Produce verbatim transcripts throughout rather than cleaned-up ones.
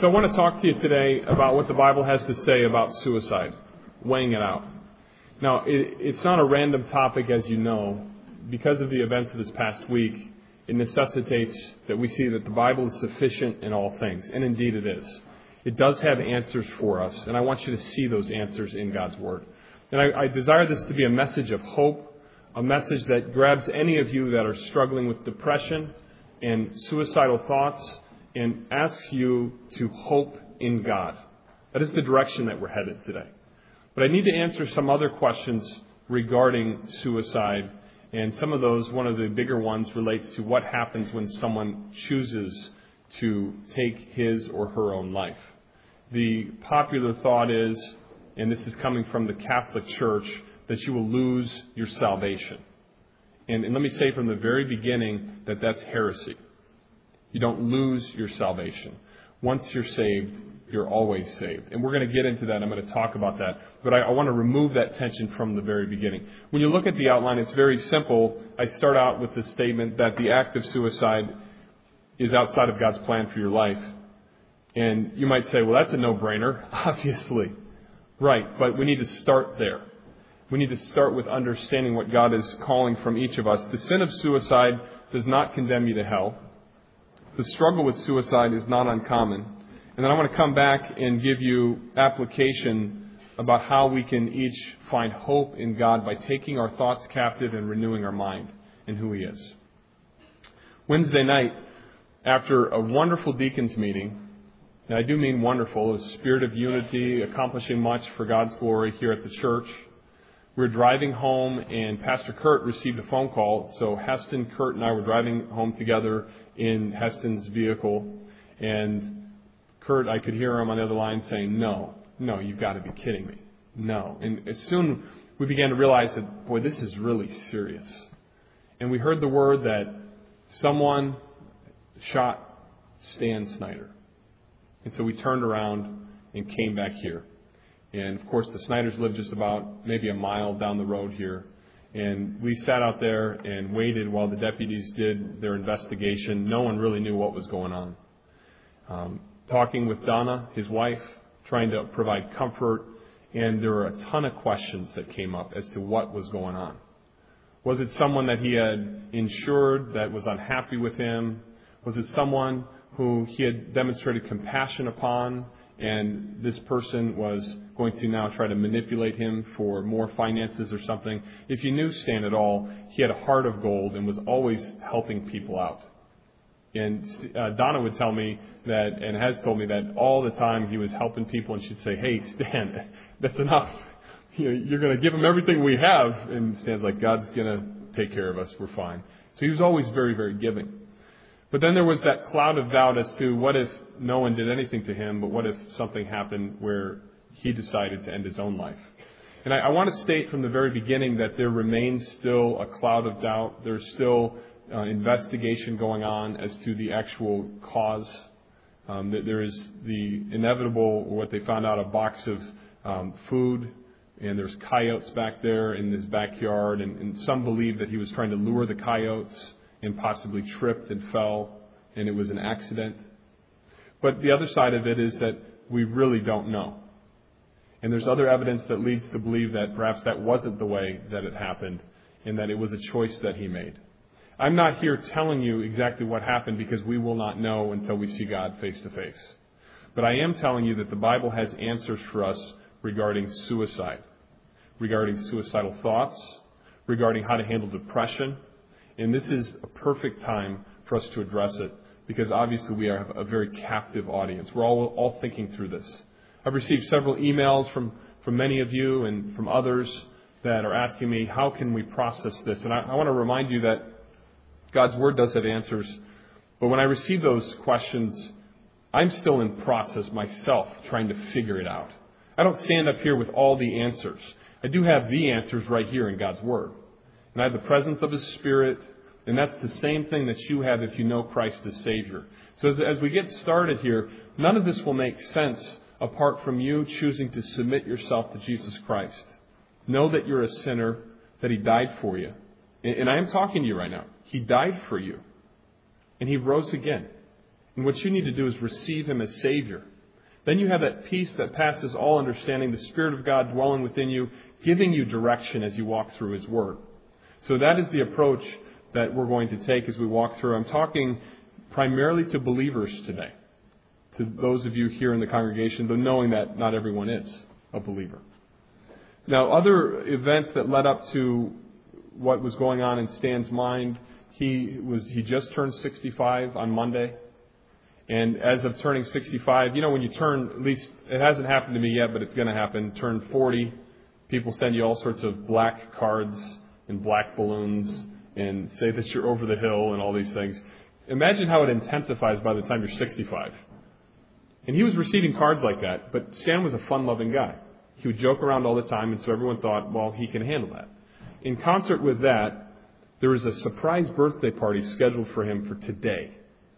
So I want to talk to you today about what the Bible has to say about suicide, weighing it out. Now, it, it's not a random topic, as you know. Because of the events of this past week, it necessitates that we see that the Bible is sufficient in all things, and indeed it is. It does have answers for us, and I want you to see those answers in God's Word. And I, I desire this to be a message of hope, a message that grabs any of you that are struggling with depression and suicidal thoughts and asks you to hope in God. That is the direction that we're headed today. But I need to answer some other questions regarding suicide, and some of those, one of the bigger ones, relates to what happens when someone chooses to take his or her own life. The popular thought is, and this is coming from the Catholic Church, that you will lose your salvation. And, and let me say from the very beginning that that's heresy. You don't lose your salvation. Once you're saved, you're always saved. And we're going to get into that. I'm going to talk about that. But I, I want to remove that tension from the very beginning. When you look at the outline, it's very simple. I start out with the statement that the act of suicide is outside of God's plan for your life. And you might say, well, that's a no-brainer. Obviously. Right. But we need to start there. We need to start with understanding what God is calling from each of us. The sin of suicide does not condemn you to hell. The struggle with suicide is not uncommon. And then I want to come back and give you application about how we can each find hope in God by taking our thoughts captive and renewing our mind in who He is. Wednesday night, after a wonderful deacons meeting, and I do mean wonderful, a spirit of unity, accomplishing much for God's glory here at the church, we were driving home, and Pastor Kurt received a phone call. So Heston, Kurt, and I were driving home together in Heston's vehicle. And Kurt, I could hear him on the other line saying, no, no, you've got to be kidding me. No. And as soon we began to realize that, boy, this is really serious. And we heard the word that someone shot Stan Snyder. And so we turned around and came back here. And, of course, the Snyders lived just about maybe a mile down the road here. And we sat out there and waited while the deputies did their investigation. No one really knew what was going on. Um, talking with Donna, his wife, trying to provide comfort. And there were a ton of questions that came up as to what was going on. Was it someone that he had insured that was unhappy with him? Was it someone who he had demonstrated compassion upon, and this person was going to now try to manipulate him for more finances or something? If you knew Stan at all, he had a heart of gold and was always helping people out. And uh, Donna would tell me that, and has told me that all the time he was helping people, and she'd say, hey, Stan, that's enough. You know, you're going to give him everything we have. And Stan's like, God's going to take care of us. We're fine. So he was always very, very giving. But then there was that cloud of doubt as to what if no one did anything to him, but what if something happened where he decided to end his own life. And I, I want to state from the very beginning that there remains still a cloud of doubt. There's still uh, investigation going on as to the actual cause. Um, there is the inevitable, what they found out, a box of um, food, and there's coyotes back there in his backyard, and, and some believe that he was trying to lure the coyotes and possibly tripped and fell, and it was an accident. But the other side of it is that we really don't know. And there's other evidence that leads to believe that perhaps that wasn't the way that it happened, and that it was a choice that he made. I'm not here telling you exactly what happened, because we will not know until we see God face to face. But I am telling you that the Bible has answers for us regarding suicide, regarding suicidal thoughts, regarding how to handle depression. And this is a perfect time for us to address it, because obviously we have a very captive audience. We're all all thinking through this. I've received several emails from, from many of you and from others that are asking me, how can we process this? And I, I want to remind you that God's Word does have answers. But when I receive those questions, I'm still in process myself, trying to figure it out. I don't stand up here with all the answers. I do have the answers right here in God's Word. And I have the presence of His Spirit, and that's the same thing that you have if you know Christ as Savior. So as, as we get started here, none of this will make sense apart from you choosing to submit yourself to Jesus Christ. Know that you're a sinner, that He died for you. And, and I am talking to you right now. He died for you. And He rose again. And what you need to do is receive Him as Savior. Then you have that peace that passes all understanding, the Spirit of God dwelling within you, giving you direction as you walk through His Word. So that is the approach that we're going to take as we walk through. I'm talking primarily to believers today, to those of you here in the congregation, though knowing that not everyone is a believer. Now, other events that led up to what was going on in Stan's mind, he was he just turned sixty-five on Monday. And as of turning sixty-five, you know, when you turn, at least it hasn't happened to me yet, but it's going to happen, turn forty, people send you all sorts of black cards and black balloons and say that you're over the hill and all these things. Imagine how it intensifies by the time you're sixty-five. And he was receiving cards like that, but Stan was a fun-loving guy. He would joke around all the time, and so everyone thought, well, he can handle that. In concert with that, there was a surprise birthday party scheduled for him for today.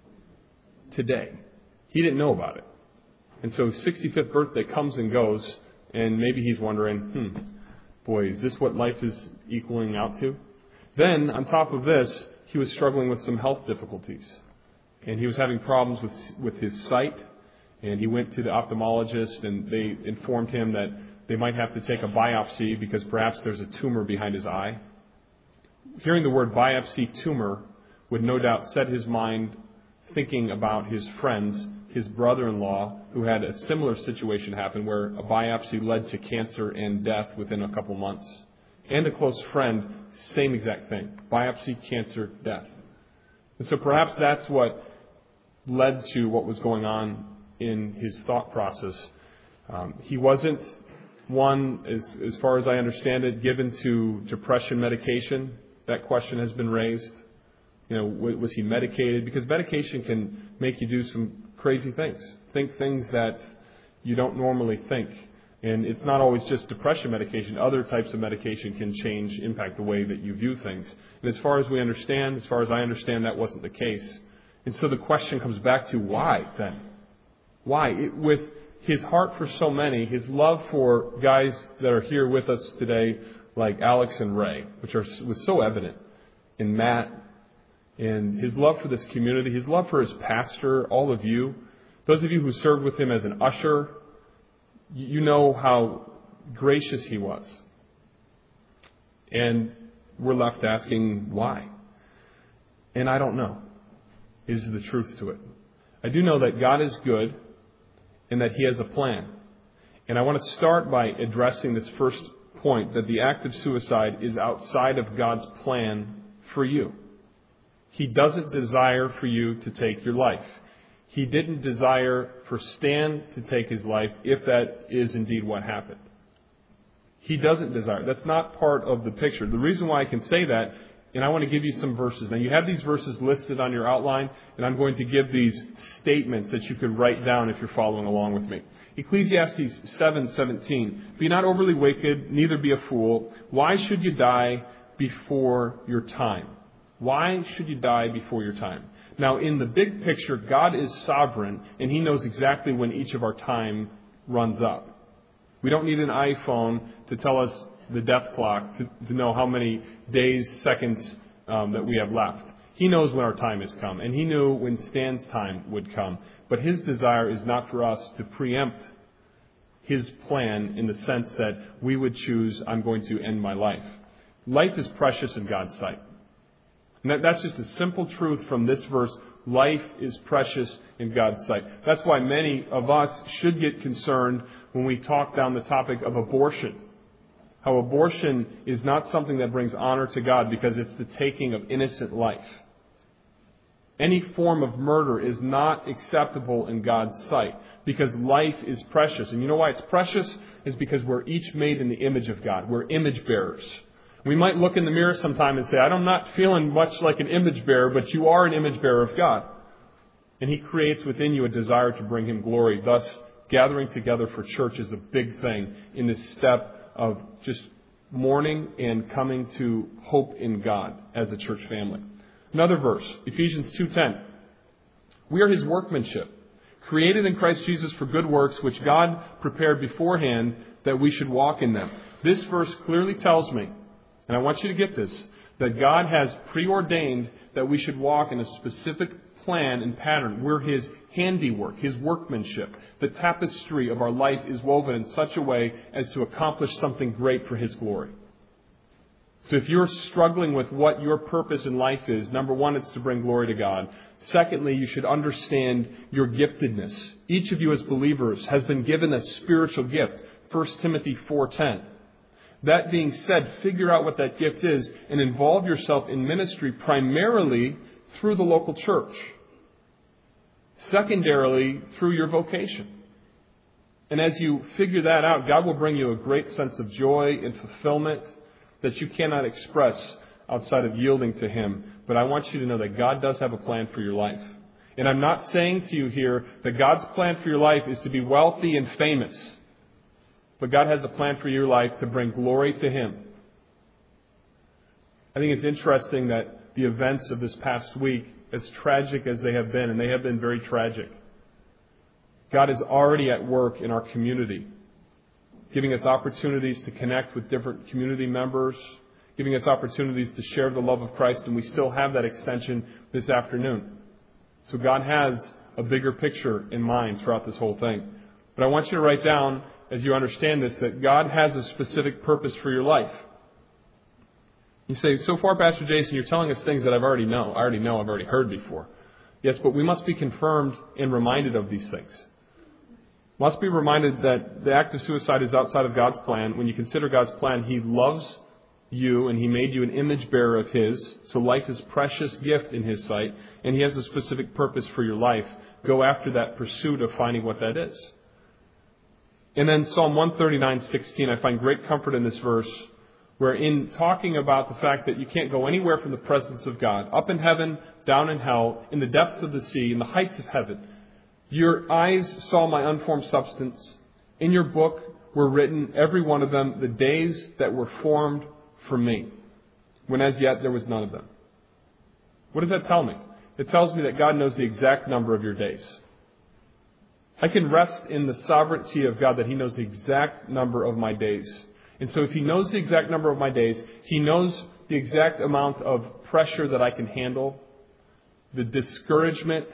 Today. He didn't know about it. And so sixty-fifth birthday comes and goes, and maybe he's wondering, hmm, boy, is this what life is equaling out to? Then, on top of this, he was struggling with some health difficulties. And he was having problems with with his sight. And he went to the ophthalmologist, and they informed him that they might have to take a biopsy because perhaps there's a tumor behind his eye. Hearing the word biopsy tumor would no doubt set his mind thinking about his friends, his brother-in-law, who had a similar situation happen where a biopsy led to cancer and death within a couple months. And a close friend, same exact thing. Biopsy, cancer, death. And so perhaps that's what led to what was going on in his thought process. Um, he wasn't one, as, as far as I understand it, given to depression medication. That question has been raised. You know, was he medicated? Because medication can make you do some crazy things. Think things that you don't normally think. And it's not always just depression medication. Other types of medication can change, impact the way that you view things. And as far as we understand, as far as I understand, that wasn't the case. And so the question comes back to why then? Why? It, with his heart for so many, his love for guys that are here with us today, like Alex and Ray, which are, was so evident, and Matt, and his love for this community, his love for his pastor, all of you, those of you who served with him as an usher, you know how gracious he was. And we're left asking why. And I don't know, is the truth to it. I do know that God is good and that He has a plan. And I want to start by addressing this first point, that the act of suicide is outside of God's plan for you. He doesn't desire for you to take your life. He didn't desire for Stan to take his life if that is indeed what happened. He doesn't desire. That's not part of the picture. The reason why I can say that, and I want to give you some verses. Now, you have these verses listed on your outline, and I'm going to give these statements that you could write down if you're following along with me. Ecclesiastes seven seventeen. Be not overly wicked, neither be a fool. Why should you die before your time? Why should you die before your time? Now, in the big picture, God is sovereign, and He knows exactly when each of our time runs up. We don't need an iPhone to tell us the death clock to, to know how many days, seconds um, that we have left. He knows when our time has come, and He knew when Stan's time would come. But His desire is not for us to preempt His plan in the sense that we would choose, I'm going to end my life. Life is precious in God's sight. And that, that's just a simple truth from this verse. Life is precious in God's sight. That's why many of us should get concerned when we talk down the topic of abortion. How abortion is not something that brings honor to God because it's the taking of innocent life. Any form of murder is not acceptable in God's sight because life is precious. And you know why it's precious? It's because we're each made in the image of God. We're image bearers. We might look in the mirror sometime and say, I'm not feeling much like an image bearer, but you are an image bearer of God. And He creates within you a desire to bring Him glory. Thus, gathering together for church is a big thing in this step of just mourning and coming to hope in God as a church family. Another verse, Ephesians two ten. We are His workmanship, created in Christ Jesus for good works, which God prepared beforehand that we should walk in them. This verse clearly tells me, and I want you to get this, that God has preordained that we should walk in a specific plan and pattern. We're His handiwork, His workmanship. The tapestry of our life is woven in such a way as to accomplish something great for His glory. So if you're struggling with what your purpose in life is, number one, it's to bring glory to God. Secondly, you should understand your giftedness. Each of you as believers has been given a spiritual gift. First Timothy four ten. That being said, figure out what that gift is and involve yourself in ministry primarily through the local church. Secondarily, through your vocation. And as you figure that out, God will bring you a great sense of joy and fulfillment that you cannot express outside of yielding to Him. But I want you to know that God does have a plan for your life. And I'm not saying to you here that God's plan for your life is to be wealthy and famous. But God has a plan for your life to bring glory to Him. I think it's interesting that the events of this past week, as tragic as they have been, and they have been very tragic, God is already at work in our community, giving us opportunities to connect with different community members, giving us opportunities to share the love of Christ, and we still have that extension this afternoon. So God has a bigger picture in mind throughout this whole thing. But I want you to write down, as you understand this, that God has a specific purpose for your life. You say, so far, Pastor Jason, you're telling us things that I've already know. I already know, I've already heard before. Yes, but we must be confirmed and reminded of these things. Must be reminded that the act of suicide is outside of God's plan. When you consider God's plan, He loves you and He made you an image bearer of His. So life is a precious gift in His sight, and He has a specific purpose for your life. Go after that pursuit of finding what that is. And then Psalm one thirty-nine sixteen, I find great comfort in this verse, where in talking about the fact that you can't go anywhere from the presence of God, up in heaven, down in hell, in the depths of the sea, in the heights of heaven, your eyes saw my unformed substance. In your book were written, every one of them, the days that were formed for me, when as yet there was none of them. What does that tell me? It tells me that God knows the exact number of your days. I can rest in the sovereignty of God that He knows the exact number of my days. And so if He knows the exact number of my days, He knows the exact amount of pressure that I can handle, the discouragement,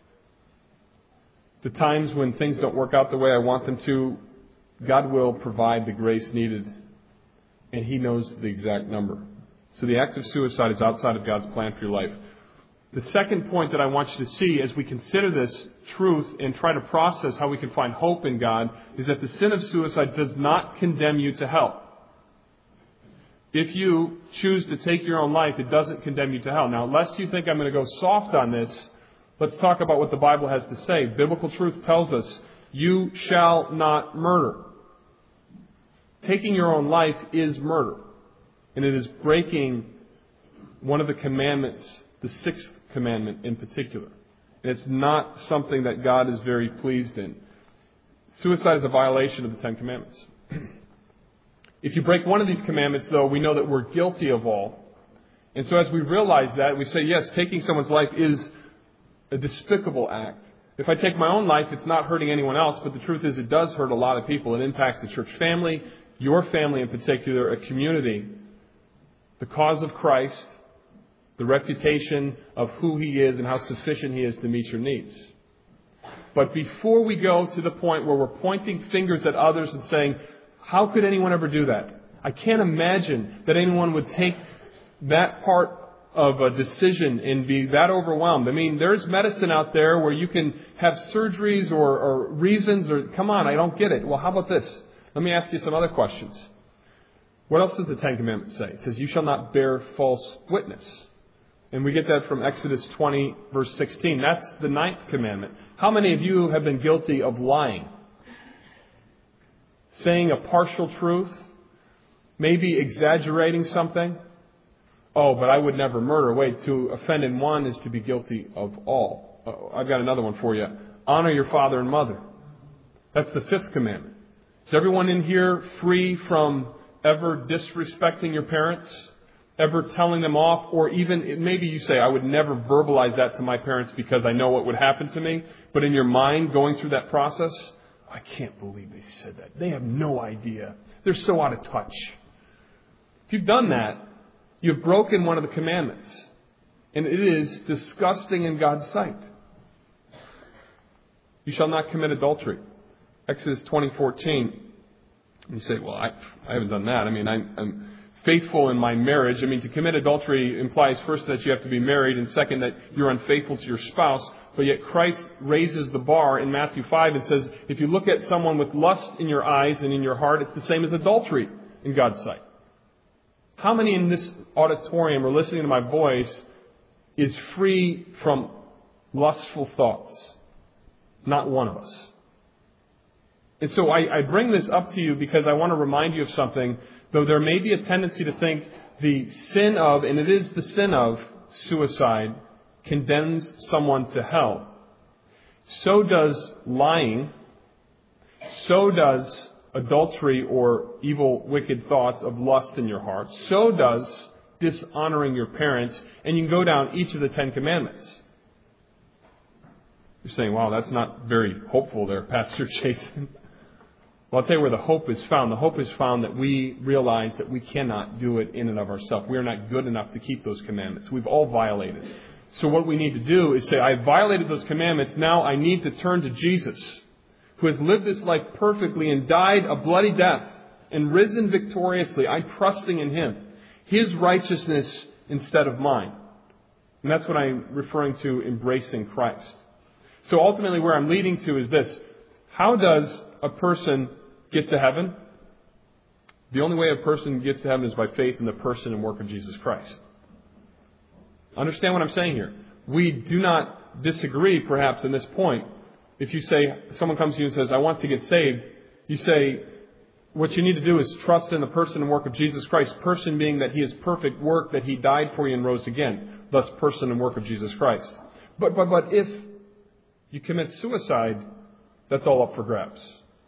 the times when things don't work out the way I want them to. God will provide the grace needed, and He knows the exact number. So the act of suicide is outside of God's plan for your life. The second point that I want you to see as we consider this truth and try to process how we can find hope in God is that the sin of suicide does not condemn you to hell. If you choose to take your own life, it doesn't condemn you to hell. Now, lest you think I'm going to go soft on this, let's talk about what the Bible has to say. Biblical truth tells us, you shall not murder. Taking your own life is murder. And it is breaking one of the commandments, the sixth commandment in particular. And it's not something that God is very pleased in. Suicide is a violation of the Ten Commandments. If you break one of these commandments, though, we know that we're guilty of all. And so as we realize that, we say, yes, taking someone's life is a despicable act. If I take my own life, it's not hurting anyone else, but the truth is it does hurt a lot of people. It impacts the church family, your family in particular, a community, the cause of Christ, the reputation of who He is and how sufficient He is to meet your needs. But before we go to the point where we're pointing fingers at others and saying, how could anyone ever do that? I can't imagine that anyone would take that part of a decision and be that overwhelmed. I mean, there's medicine out there where you can have surgeries or, or reasons or, come on, I don't get it. Well, how about this? Let me ask you some other questions. What else does the Ten Commandments say? It says, you shall not bear false witness. And we get that from Exodus twenty, verse sixteen. That's the ninth commandment. How many of you have been guilty of lying? Saying a partial truth? Maybe exaggerating something? Oh, but I would never murder. Wait, to offend in one is to be guilty of all. Oh, I've got another one for you. Honor your father and mother. That's the fifth commandment. Is everyone in here free from ever disrespecting your parents? Ever telling them off? Or even, maybe you say, I would never verbalize that to my parents because I know what would happen to me. But in your mind, going through that process, I can't believe they said that. They have no idea. They're so out of touch. If you've done that, you've broken one of the commandments. And it is disgusting in God's sight. You shall not commit adultery. Exodus twenty fourteen. You say, well, I, I haven't done that. I mean, I, I'm faithful in my marriage. I mean, to commit adultery implies first that you have to be married, and second that you're unfaithful to your spouse. But yet Christ raises the bar in Matthew five and says, if you look at someone with lust in your eyes and in your heart, it's the same as adultery in God's sight. How many in this auditorium or listening to my voice is free from lustful thoughts? Not one of us. And so I, I bring this up to you because I want to remind you of something. Though there may be a tendency to think the sin of, and it is the sin of, suicide condemns someone to hell. So does lying. So does adultery or evil, wicked thoughts of lust in your heart. So does dishonoring your parents. And you can go down each of the Ten Commandments. You're saying, wow, that's not very hopeful there, Pastor Jason. Well, I'll tell you where the hope is found. The hope is found that we realize that we cannot do it in and of ourselves. We are not good enough to keep those commandments. We've all violated. So what we need to do is say, I violated those commandments. Now I need to turn to Jesus, who has lived this life perfectly and died a bloody death and risen victoriously. I'm trusting in Him. His righteousness instead of mine. And that's what I'm referring to, embracing Christ. So ultimately where I'm leading to is this. How does a person get to heaven? The only way a person gets to heaven is by faith in the person and work of Jesus Christ. Understand what I'm saying here. We do not disagree perhaps in this point. If you say, someone comes to you and says, I want to get saved, you say, what you need to do is trust in the person and work of Jesus Christ. Person being that He is perfect, work that He died for you and rose again. Thus, person and work of Jesus Christ. But, but, but if you commit suicide, that's all up for grabs.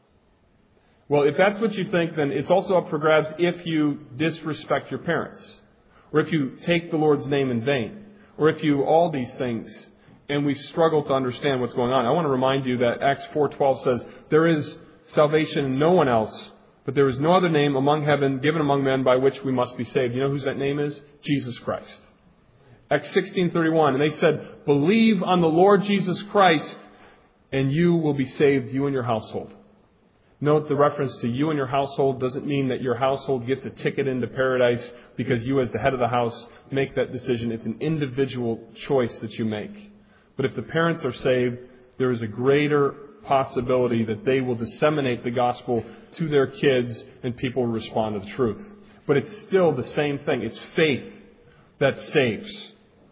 Well, if that's what you think, then it's also up for grabs if you disrespect your parents, or if you take the Lord's name in vain, or if you all these things, and we struggle to understand what's going on. I want to remind you that Acts four twelve says, there is salvation in no one else, but there is no other name among heaven given among men by which we must be saved. You know whose that name is? Jesus Christ. Acts sixteen thirty-one, and they said, believe on the Lord Jesus Christ, and you will be saved, you and your household. Note the reference to you and your household doesn't mean that your household gets a ticket into paradise because you as the head of the house make that decision. It's an individual choice that you make. But if the parents are saved, there is a greater possibility that they will disseminate the gospel to their kids and people will respond to the truth. But it's still the same thing. It's faith that saves.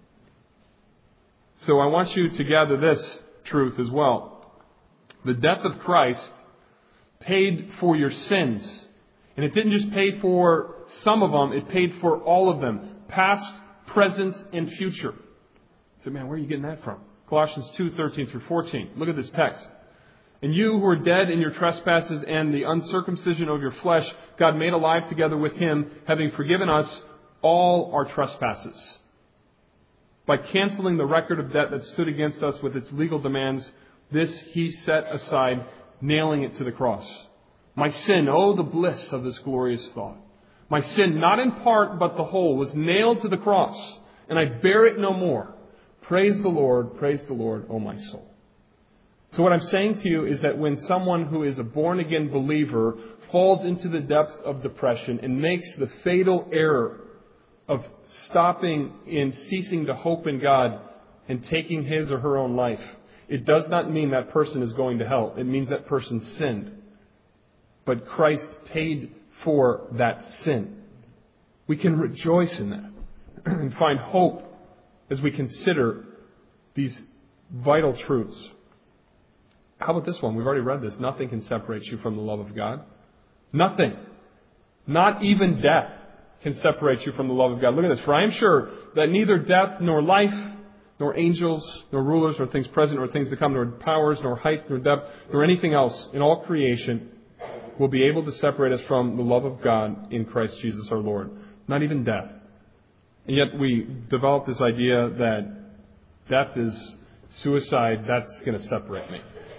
So I want you to gather this truth as well. The death of Christ paid for your sins. And it didn't just pay for some of them, it paid for all of them. Past, present, and future. So man, where are you getting that from? Colossians two, thirteen through fourteen. Look at this text. And you who are dead in your trespasses and the uncircumcision of your flesh, God made alive together with Him, having forgiven us all our trespasses. By canceling the record of debt that stood against us with its legal demands, this He set aside, nailing it to the cross. My sin, oh, the bliss of this glorious thought. My sin, not in part, but the whole, was nailed to the cross, and I bear it no more. Praise the Lord, praise the Lord, oh my soul. So what I'm saying to you is that when someone who is a born-again believer falls into the depths of depression and makes the fatal error of stopping and ceasing to hope in God and taking his or her own life, it does not mean that person is going to hell. It means that person sinned. But Christ paid for that sin. We can rejoice in that and find hope as we consider these vital truths. How about this one? We've already read this. Nothing can separate you from the love of God. Nothing. Not even death can separate you from the love of God. Look at this. For I am sure that neither death nor life, nor angels, nor rulers, nor things present, nor things to come, nor powers, nor height, nor depth, nor anything else in all creation will be able to separate us from the love of God in Christ Jesus our Lord. Not even death. And yet we develop this idea that death is suicide, that's going to separate me.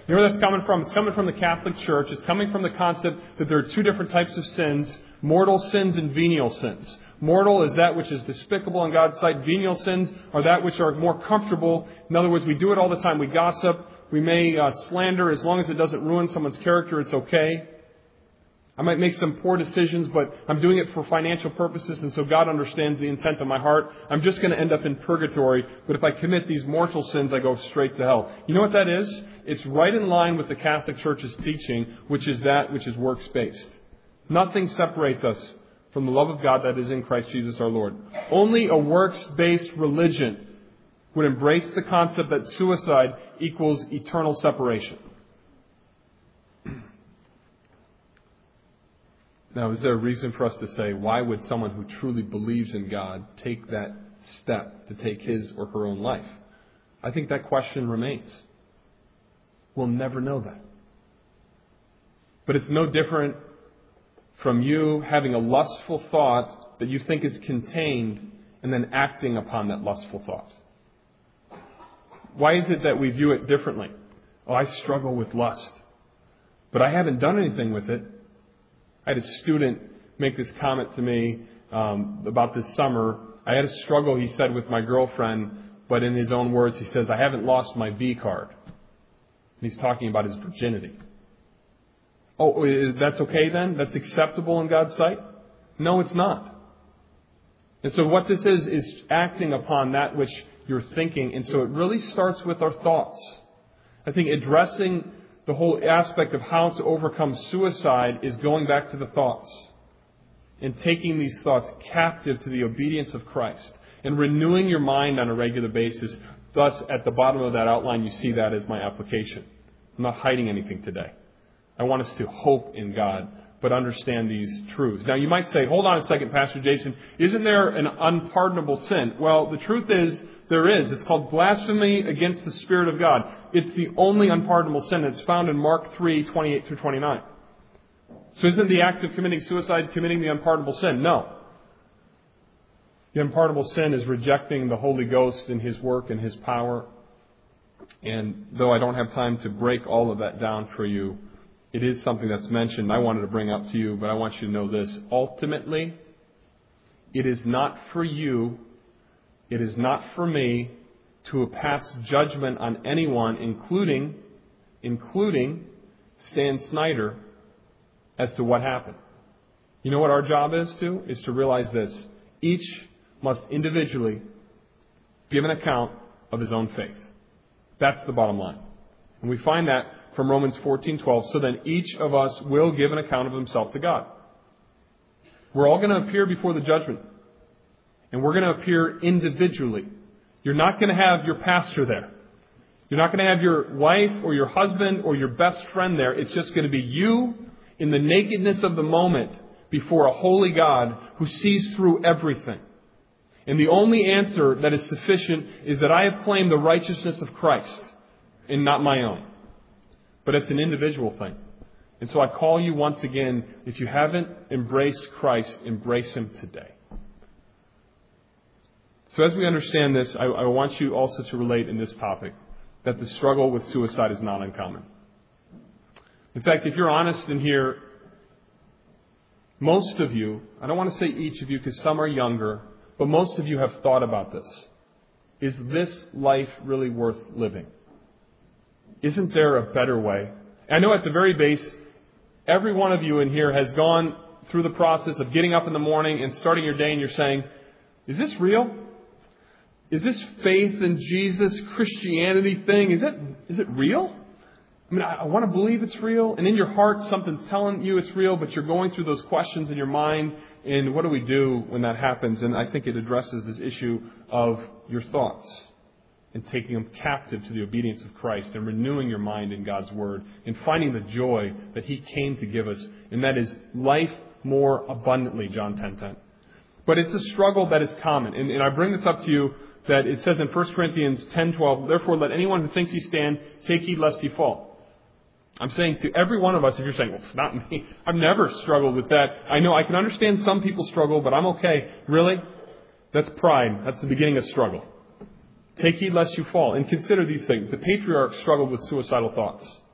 You know where that's coming from? It's coming from the Catholic Church. It's coming from the concept that there are two different types of sins, mortal sins and venial sins. Mortal is that which is despicable in God's sight. Venial sins are that which are more comfortable. In other words, we do it all the time. We gossip. We may uh, slander. As long as it doesn't ruin someone's character, it's okay. I might make some poor decisions, but I'm doing it for financial purposes, and so God understands the intent of my heart. I'm just going to end up in purgatory, but if I commit these mortal sins, I go straight to hell. You know what that is? It's right in line with the Catholic Church's teaching, which is that which is works-based. Nothing separates us from the love of God that is in Christ Jesus our Lord. Only a works-based religion would embrace the concept that suicide equals eternal separation. Now, is there a reason for us to say, why would someone who truly believes in God take that step to take his or her own life? I think that question remains. We'll never know that. But it's no different from you having a lustful thought that you think is contained and then acting upon that lustful thought. Why is it that we view it differently? Oh, I struggle with lust, but I haven't done anything with it. I had a student make this comment to me um, about this summer. I had a struggle, he said, with my girlfriend, but in his own words, he says, I haven't lost my V card. And he's talking about his virginity. Oh, that's okay then? That's acceptable in God's sight? No, it's not. And so what this is, is acting upon that which you're thinking. And so it really starts with our thoughts. I think addressing the whole aspect of how to overcome suicide is going back to the thoughts and taking these thoughts captive to the obedience of Christ and renewing your mind on a regular basis. Thus, at the bottom of that outline, you see that as my application. I'm not hiding anything today. I want us to hope in God, but understand these truths. Now, you might say, hold on a second, Pastor Jason, isn't there an unpardonable sin? Well, the truth is, there is. It's called blasphemy against the Spirit of God. It's the only unpardonable sin. It's found in Mark three, twenty-eight through twenty-nine. So isn't the act of committing suicide committing the unpardonable sin? No. The unpardonable sin is rejecting the Holy Ghost and His work and His power. And though I don't have time to break all of that down for you, it is something that's mentioned I wanted to bring up to you, but I want you to know this. Ultimately, it is not for you, it is not for me to pass judgment on anyone, including, including Stan Snyder, as to what happened. You know what our job is to? Is to realize this. Each must individually give an account of his own faith. That's the bottom line. And we find that from Romans fourteen twelve. So then each of us will give an account of himself to God. We're all going to appear before the judgment. And we're going to appear individually. You're not going to have your pastor there. You're not going to have your wife or your husband or your best friend there. It's just going to be you in the nakedness of the moment before a holy God who sees through everything. And the only answer that is sufficient is that I have claimed the righteousness of Christ and not my own. But it's an individual thing. And so I call you once again, if you haven't embraced Christ, embrace Him today. So as we understand this, I, I want you also to relate in this topic that the struggle with suicide is not uncommon. In fact, if you're honest in here, most of you, I don't want to say each of you because some are younger, but most of you have thought about this. Is this life really worth living? Isn't there a better way? I know at the very base, every one of you in here has gone through the process of getting up in the morning and starting your day and you're saying, is this real? Is this faith in Jesus, Christianity thing, is it is it real? I mean, I, I want to believe it's real. And in your heart, something's telling you it's real, but you're going through those questions in your mind. And what do we do when that happens? And I think it addresses this issue of your thoughts and taking them captive to the obedience of Christ and renewing your mind in God's Word and finding the joy that He came to give us. And that is life more abundantly, John ten ten. But it's a struggle that is common. And, and I bring this up to you that it says in First Corinthians ten twelve, therefore let anyone who thinks he stand take heed lest he fall. I'm saying to every one of us, if you're saying, well, it's not me, I've never struggled with that. I know I can understand some people struggle, but I'm okay. Really? That's pride. That's the beginning of struggle. Take heed lest you fall. And consider these things. The patriarchs struggled with suicidal thoughts.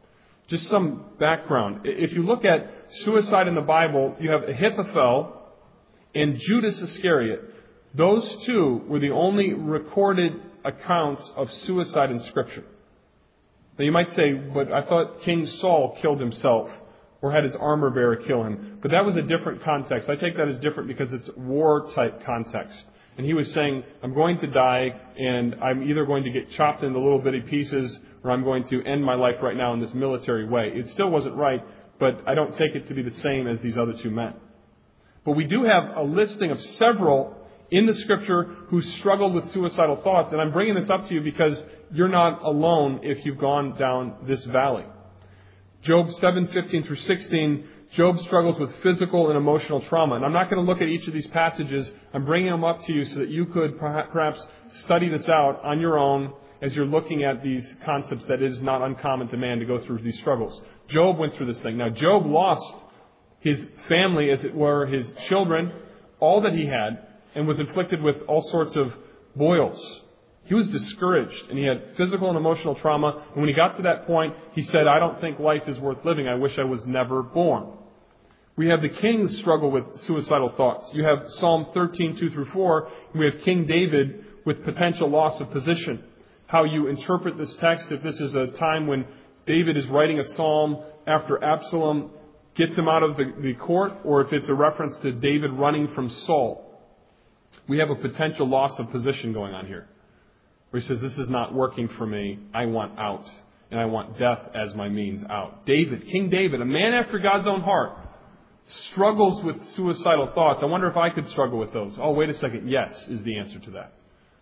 Just some background. If you look at suicide in the Bible, you have Ahithophel and Judas Iscariot. Those two were the only recorded accounts of suicide in Scripture. Now you might say, but I thought King Saul killed himself or had his armor bearer kill him. But that was a different context. I take that as different because it's war-type context. And he was saying, I'm going to die, and I'm either going to get chopped into little bitty pieces, or I'm going to end my life right now in this military way. It still wasn't right, but I don't take it to be the same as these other two men. But we do have a listing of several in the Scripture who struggled with suicidal thoughts. And I'm bringing this up to you because you're not alone if you've gone down this valley. Job seven fifteen through sixteen, Job struggles with physical and emotional trauma. And I'm not going to look at each of these passages. I'm bringing them up to you so that you could perhaps study this out on your own as you're looking at these concepts that it is not uncommon to man to go through these struggles. Job went through this thing. Now, Job lost his family, as it were, his children, all that he had, and was inflicted with all sorts of boils. He was discouraged, and he had physical and emotional trauma. And when he got to that point, he said, I don't think life is worth living. I wish I was never born. We have the kings struggle with suicidal thoughts. You have Psalm thirteen, two through four. And we have King David with potential loss of position. How you interpret this text, if this is a time when David is writing a psalm after Absalom gets him out of the, the court, or if it's a reference to David running from Saul. We have a potential loss of position going on here, where he says, this is not working for me. I want out, and I want death as my means out. David, King David, a man after God's own heart, struggles with suicidal thoughts. I wonder if I could struggle with those. Oh, wait a second. Yes, is the answer to that.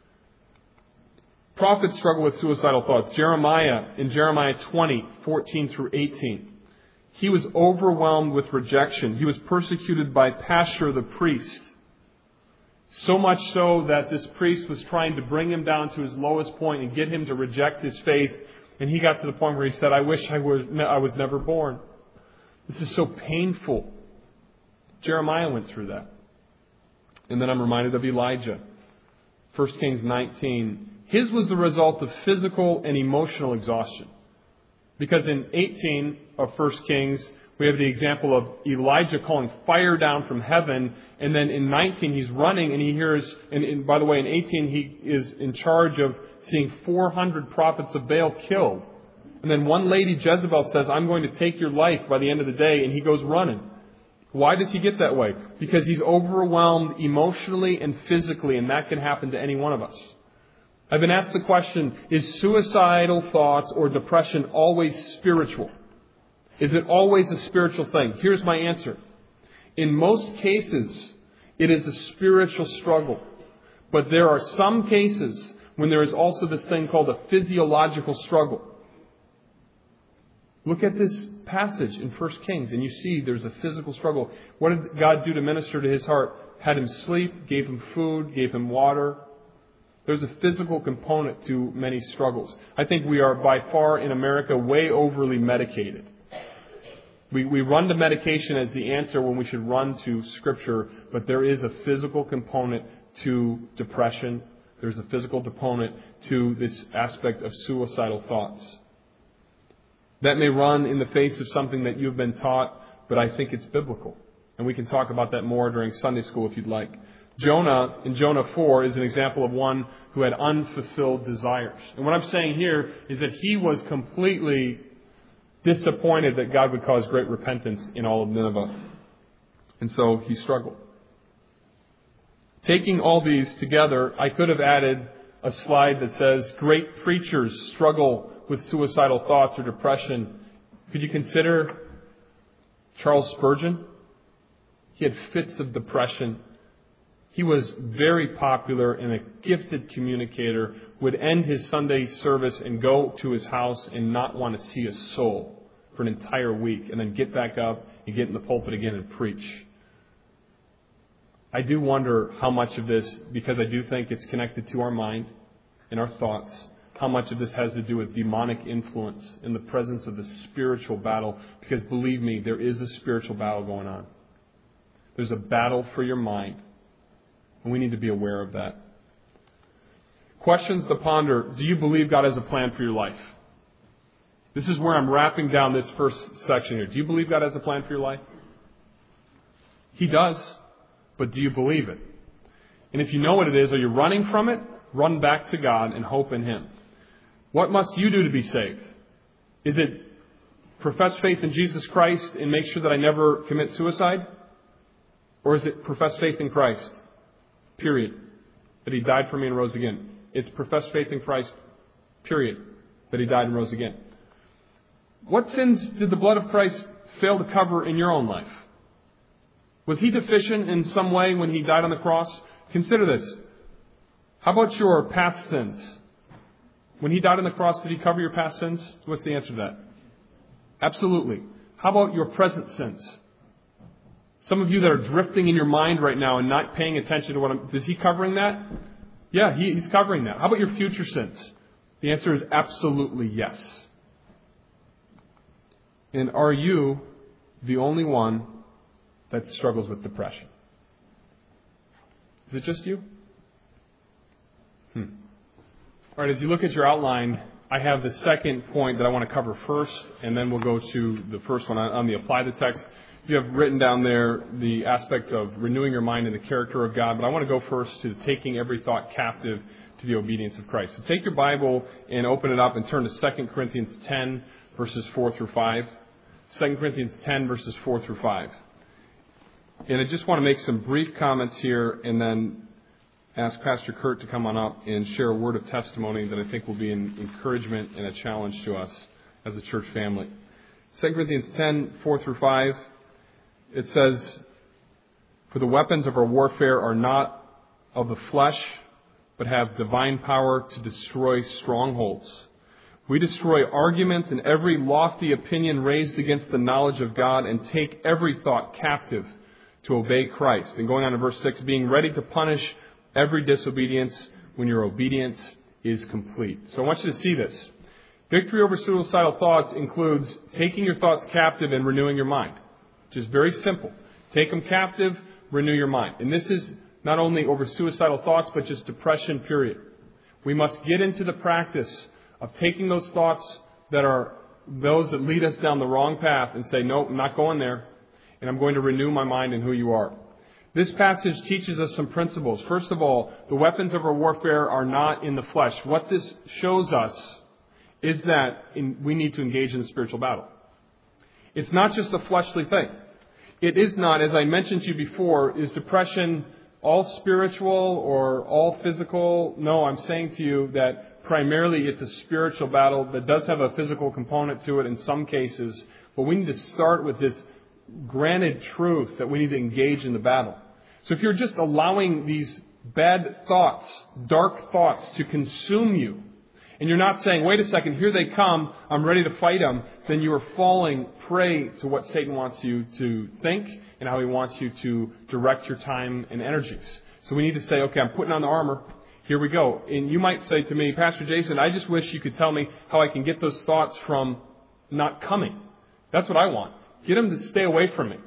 Prophets struggle with suicidal thoughts. Jeremiah, in Jeremiah twenty, fourteen through eighteen. He was overwhelmed with rejection. He was persecuted by Pashur the priest. So much so that this priest was trying to bring him down to his lowest point and get him to reject his faith. And he got to the point where he said, I wish I was, I was never born. This is so painful. Jeremiah went through that. And then I'm reminded of Elijah. First Kings nineteen. His was the result of physical and emotional exhaustion. Because in eighteen of First Kings, we have the example of Elijah calling fire down from heaven. And then in nineteen, he's running and he hears, and, and by the way, in eighteen, he is in charge of seeing four hundred prophets of Baal killed. And then one lady, Jezebel, says, I'm going to take your life by the end of the day. And he goes running. Why does he get that way? Because he's overwhelmed emotionally and physically, and that can happen to any one of us. I've been asked the question, is suicidal thoughts or depression always spiritual? Is it always a spiritual thing? Here's my answer. In most cases, it is a spiritual struggle. But there are some cases when there is also this thing called a physiological struggle. Look at this passage in First Kings and you see there's a physical struggle. What did God do to minister to his heart? Had him sleep, gave him food, gave him water. There's a physical component to many struggles. I think we are by far in America way overly medicated. We, we run to medication as the answer when we should run to Scripture, but there is a physical component to depression. There's a physical component to this aspect of suicidal thoughts. That may run in the face of something that you've been taught, but I think it's biblical. And we can talk about that more during Sunday school if you'd like. Jonah, in Jonah four, is an example of one who had unfulfilled desires. And what I'm saying here is that he was completely disappointed that God would cause great repentance in all of Nineveh. And so he struggled. Taking all these together, I could have added a slide that says, great preachers struggle with suicidal thoughts or depression. Could you consider Charles Spurgeon? He had fits of depression. He was very popular and a gifted communicator, would end his Sunday service and go to his house and not want to see a soul for an entire week, and then get back up and get in the pulpit again and preach. I do wonder how much of this, because I do think it's connected to our mind and our thoughts, how much of this has to do with demonic influence in the presence of the spiritual battle. Because believe me, there is a spiritual battle going on. There's a battle for your mind. And we need to be aware of that. Questions to ponder. Do you believe God has a plan for your life? This is where I'm wrapping down this first section here. Do you believe God has a plan for your life? He does. But do you believe it? And if you know what it is, are you running from it? Run back to God and hope in Him. What must you do to be saved? Is it profess faith in Jesus Christ and make sure that I never commit suicide? Or is it profess faith in Christ? Period. That He died for me and rose again. It's profess faith in Christ. Period. That He died and rose again. What sins did the blood of Christ fail to cover in your own life? Was He deficient in some way when He died on the cross? Consider this. How about your past sins? When He died on the cross, did He cover your past sins? What's the answer to that? Absolutely. How about your present sins? Some of you that are drifting in your mind right now and not paying attention to what I'm... Is He covering that? Yeah, he, He's covering that. How about your future sins? The answer is absolutely yes. And are you the only one that struggles with depression? Is it just you? Hmm. All right, as you look at your outline, I have the second point that I want to cover first, and then we'll go to the first one on the apply the text. You have written down there the aspect of renewing your mind in the character of God, but I want to go first to taking every thought captive to the obedience of Christ. So take your Bible and open it up and turn to Second Corinthians ten, verses four through five. Second Corinthians ten, verses four through five. And I just want to make some brief comments here and then ask Pastor Kurt to come on up and share a word of testimony that I think will be an encouragement and a challenge to us as a church family. Second Corinthians ten, four through five. It says, "For the weapons of our warfare are not of the flesh, but have divine power to destroy strongholds. We destroy arguments and every lofty opinion raised against the knowledge of God and take every thought captive to obey Christ." And going on to verse six, "Being ready to punish every disobedience when your obedience is complete." So I want you to see this. Victory over suicidal thoughts includes taking your thoughts captive and renewing your mind. Just very simple. Take them captive, renew your mind. And this is not only over suicidal thoughts, but just depression, period. We must get into the practice of taking those thoughts that are those that lead us down the wrong path and say, no, I'm not going there, and I'm going to renew my mind in who you are. This passage teaches us some principles. First of all, the weapons of our warfare are not in the flesh. What this shows us is that in, we need to engage in the spiritual battle. It's not just a fleshly thing. It is not, as I mentioned to you before, is depression all spiritual or all physical? No, I'm saying to you that primarily it's a spiritual battle that does have a physical component to it in some cases, but we need to start with this granted truth that we need to engage in the battle. So if you're just allowing these bad thoughts, dark thoughts to consume you, and you're not saying, wait a second, here they come, I'm ready to fight them, then you are falling prey to what Satan wants you to think and how he wants you to direct your time and energies. So we need to say, okay, I'm putting on the armor. Here we go. And you might say to me, Pastor Jason, I just wish you could tell me how I can get those thoughts from not coming. That's what I want. Get them to stay away from me.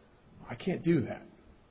I can't do that.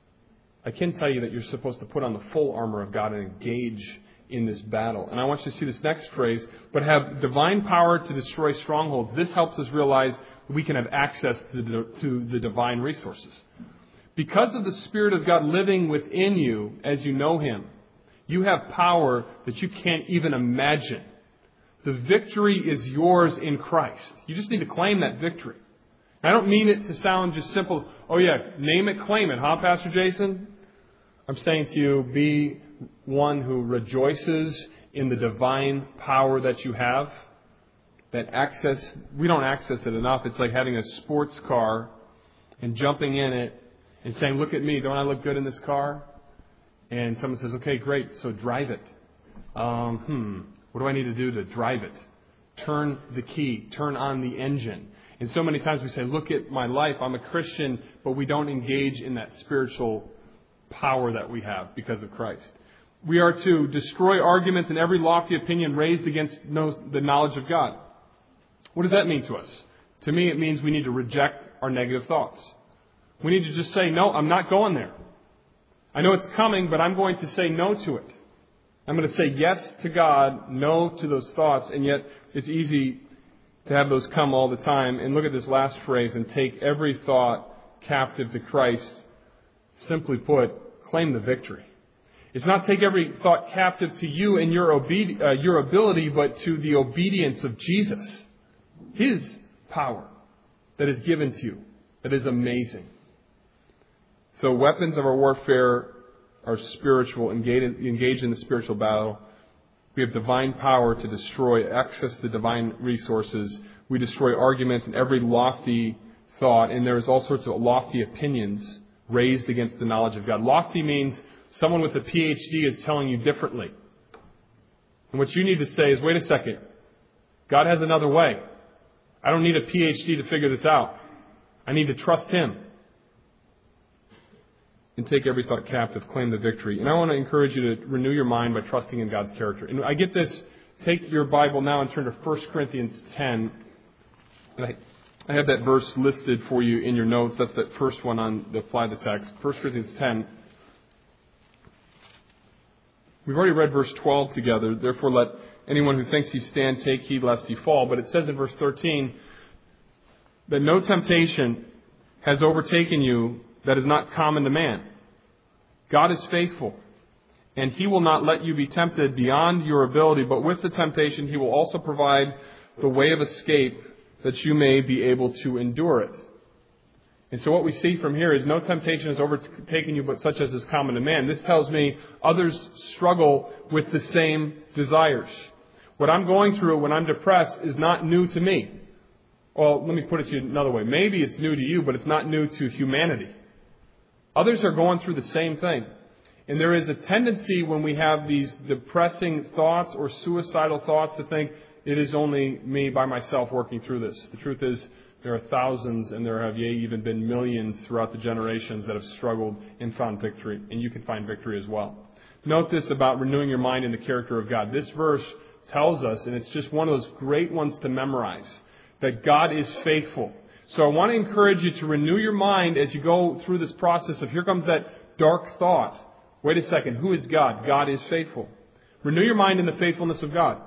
I can tell you that you're supposed to put on the full armor of God and engage in this battle. And I want you to see this next phrase, but have divine power to destroy strongholds. This helps us realize we can have access to the, to the divine resources. Because of the Spirit of God living within you as you know Him, you have power that you can't even imagine. The victory is yours in Christ. You just need to claim that victory. I don't mean it to sound just simple, oh yeah, name it, claim it, huh, Pastor Jason? I'm saying to you, be one who rejoices in the divine power that you have. That access, we don't access it enough. It's like having a sports car and jumping in it and saying, look at me, don't I look good in this car? And someone says, okay, great, so drive it. Um, hmm, what do I need to do to drive it? Turn the key, turn on the engine. And so many times we say, look at my life, I'm a Christian, but we don't engage in that spiritual power that we have because of Christ. We are to destroy arguments and every lofty opinion raised against the knowledge of God. What does that mean to us? To me, it means we need to reject our negative thoughts. We need to just say, no, I'm not going there. I know it's coming, but I'm going to say no to it. I'm going to say yes to God, no to those thoughts, and yet it's easy to have those come all the time. And look at this last phrase, and take every thought captive to Christ. Simply put, claim the victory. It's not take every thought captive to you and your, obe- uh, your ability, but to the obedience of Jesus. His power that is given to you. That is amazing. So weapons of our warfare are spiritual, engaged in the spiritual battle. We have divine power to destroy, access the divine resources. We destroy arguments and every lofty thought. And there's all sorts of lofty opinions raised against the knowledge of God. Lofty means someone with a P H D is telling you differently. And what you need to say is, wait a second. God has another way. I don't need a P H D to figure this out. I need to trust Him. And take every thought captive, claim the victory. And I want to encourage you to renew your mind by trusting in God's character. And I get this, take your Bible now and turn to First Corinthians ten. And I, I have that verse listed for you in your notes. That's that first one on the apply the text. First Corinthians ten. We've already read verse twelve together. Therefore let anyone who thinks he stand take heed lest he fall. But it says in verse thirteen that no temptation has overtaken you that is not common to man. God is faithful, and He will not let you be tempted beyond your ability, but with the temptation He will also provide the way of escape that you may be able to endure it. And so what we see from here is no temptation has overtaken you but such as is common to man. This tells me others struggle with the same desires. What I'm going through when I'm depressed is not new to me. Well, let me put it to you another way. Maybe it's new to you, but it's not new to humanity. Others are going through the same thing. And there is a tendency when we have these depressing thoughts or suicidal thoughts to think it is only me by myself working through this. The truth is there are thousands and there have yea, even been millions throughout the generations that have struggled and found victory. And you can find victory as well. Note this about renewing your mind in the character of God. This verse tells us, and it's just one of those great ones to memorize, that God is faithful. So I want to encourage you to renew your mind as you go through this process of here comes that dark thought. Wait a second, who is God? God is faithful. Renew your mind in the faithfulness of God.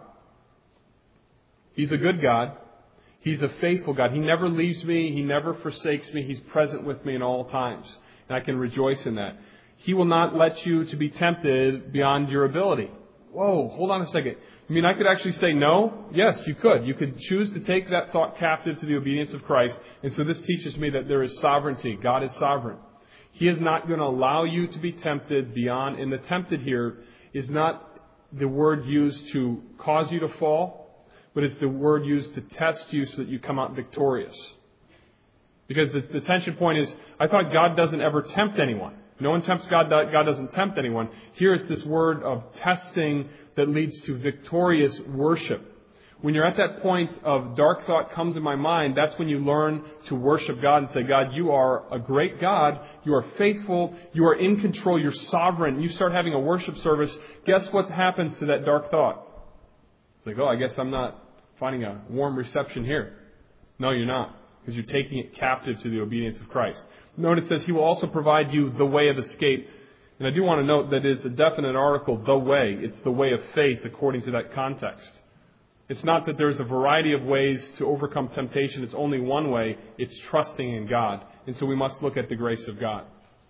He's a good God. He's a faithful God. He never leaves me. He never forsakes me. He's present with me in all times. And I can rejoice in that. He will not let you to be tempted beyond your ability. Whoa, hold on a second. I mean, I could actually say no. Yes, you could. You could choose to take that thought captive to the obedience of Christ. And so this teaches me that there is sovereignty. God is sovereign. He is not going to allow you to be tempted beyond. And the tempted here is not the word used to cause you to fall, but it's the word used to test you so that you come out victorious. Because the, the tension point is, I thought God doesn't ever tempt anyone. No one tempts God. God doesn't tempt anyone. Here is this word of testing that leads to victorious worship. When you're at that point of dark thought comes in my mind, that's when you learn to worship God and say, God, you are a great God. You are faithful. You are in control. You're sovereign. You start having a worship service. Guess what happens to that dark thought? It's like, oh, I guess I'm not finding a warm reception here. No, you're not. Because you're taking it captive to the obedience of Christ. Note it says He will also provide you the way of escape. And I do want to note that it's a definite article, the way. It's the way of faith according to that context. It's not that there's a variety of ways to overcome temptation. It's only one way. It's trusting in God. And so we must look at the grace of God.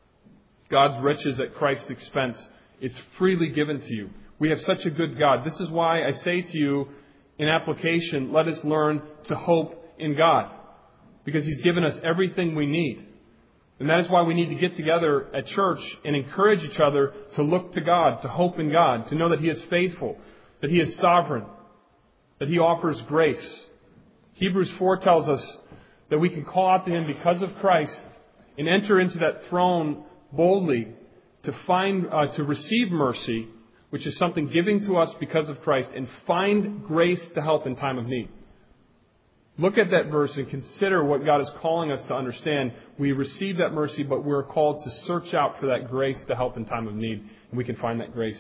God's riches at Christ's expense. It's freely given to you. We have such a good God. This is why I say to you in application, let us learn to hope in God. Because He's given us everything we need. And that is why we need to get together at church and encourage each other to look to God, to hope in God, to know that He is faithful, that He is sovereign, that He offers grace. Hebrews four tells us that we can call out to Him because of Christ and enter into that throne boldly to find, uh, to receive mercy, which is something given to us because of Christ, and find grace to help in time of need. Look at that verse and consider what God is calling us to understand. We receive that mercy, but we're called to search out for that grace to help in time of need. And we can find that grace.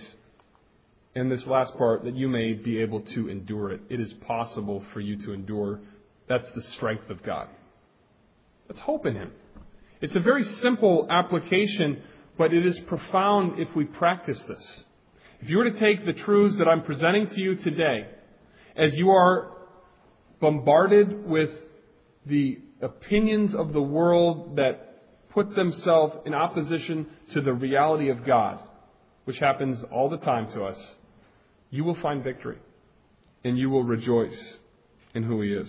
And this last part, that you may be able to endure it. It is possible for you to endure. That's the strength of God. Let's hope in Him. It's a very simple application, but it is profound if we practice this. If you were to take the truths that I'm presenting to you today, as you are bombarded with the opinions of the world that put themselves in opposition to the reality of God, which happens all the time to us, you will find victory and you will rejoice in who He is.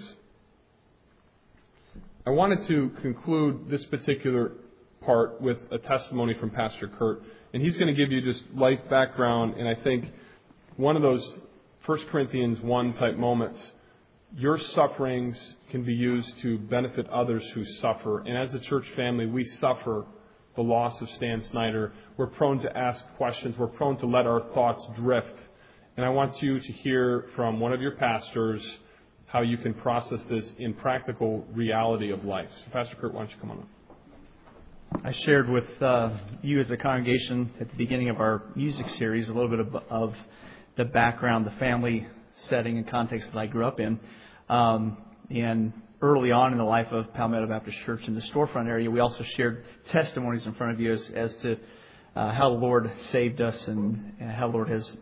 I wanted to conclude this particular part with a testimony from Pastor Kurt, and he's going to give you just life background, and I think one of those First Corinthians one type moments. Your sufferings can be used to benefit others who suffer. And as a church family, we suffer the loss of Stan Snyder. We're prone to ask questions. We're prone to let our thoughts drift. And I want you to hear from one of your pastors how you can process this in practical reality of life. So Pastor Kurt, why don't you come on up? I shared with uh, you as a congregation at the beginning of our music series a little bit of, of the background, the family setting and context that I grew up in. Um, and early on in the life of Palmetto Baptist Church in the storefront area, we also shared testimonies in front of you as, as to uh, how the Lord saved us and, and how the Lord has